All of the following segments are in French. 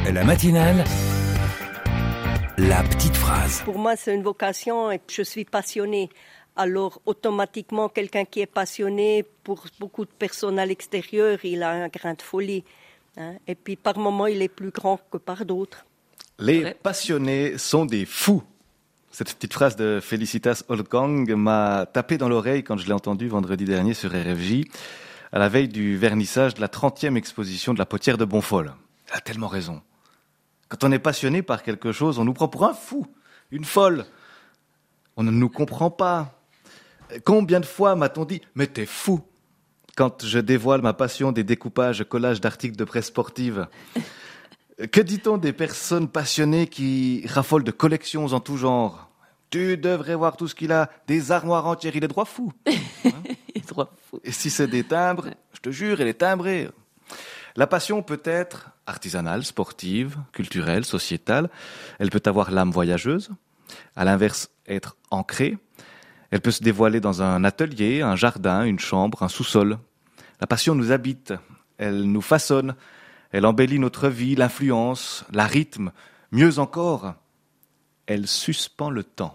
La matinale, la petite phrase. Pour moi, c'est une vocation et je suis passionnée. Alors, automatiquement, quelqu'un qui est passionné, pour beaucoup de personnes à l'extérieur, il a un grain de folie. Et puis, par moments, il est plus grand que par d'autres. Les passionnés sont des fous. Cette petite phrase de Félicitas Olgang m'a tapé dans l'oreille quand je l'ai entendue vendredi dernier sur RFJ, à la veille du vernissage de la 30e exposition de la Potière de Bonfol. Elle a tellement raison. Quand on est passionné par quelque chose, on nous prend pour un fou, une folle. On ne nous comprend pas. Combien de fois m'a-t-on dit « mais t'es fou » quand je dévoile ma passion des découpages, collages d'articles de presse sportive. Que dit-on des personnes passionnées qui raffolent de collections en tout genre ? Tu devrais voir tout ce qu'il a, des armoires entières, il est droit fou. Il est droit fou. Et si c'est des timbres, je te jure, elle est timbrée. La passion peut être artisanale, sportive, culturelle, sociétale. Elle peut avoir l'âme voyageuse. À l'inverse, être ancrée. Elle peut se dévoiler dans un atelier, un jardin, une chambre, un sous-sol. La passion nous habite, elle nous façonne, elle embellit notre vie, l'influence, la rythme. Mieux encore, elle suspend le temps.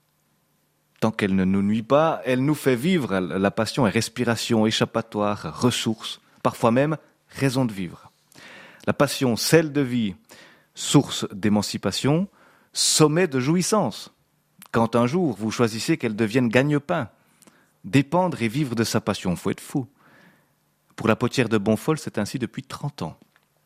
Tant qu'elle ne nous nuit pas, elle nous fait vivre. La passion est respiration, échappatoire, ressource, parfois même raison de vivre. La passion, sel de vie, source d'émancipation, sommet de jouissance. Quand un jour vous choisissez qu'elle devienne gagne-pain, dépendre et vivre de sa passion, faut être fou. Pour la Potière de Bonfol, c'est ainsi depuis 30 ans.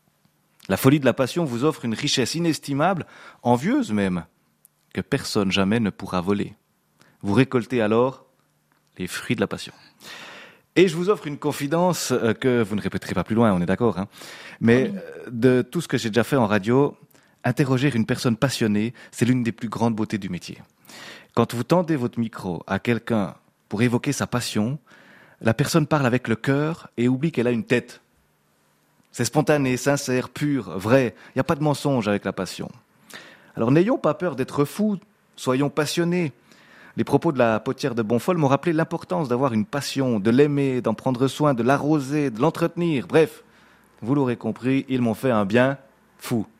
La folie de la passion vous offre une richesse inestimable, envieuse même, que personne jamais ne pourra voler. Vous récoltez alors les fruits de la passion. Et je vous offre une confidence que vous ne répéterez pas plus loin, on est d'accord, hein. Mais de tout ce que j'ai déjà fait en radio, interroger une personne passionnée, c'est l'une des plus grandes beautés du métier. Quand vous tendez votre micro à quelqu'un pour évoquer sa passion, la personne parle avec le cœur et oublie qu'elle a une tête. C'est spontané, sincère, pur, vrai. Il n'y a pas de mensonge avec la passion. Alors n'ayons pas peur d'être fous, soyons passionnés. Les propos de la Potière de Bonfol m'ont rappelé l'importance d'avoir une passion, de l'aimer, d'en prendre soin, de l'arroser, de l'entretenir. Bref, vous l'aurez compris, ils m'ont fait un bien fou.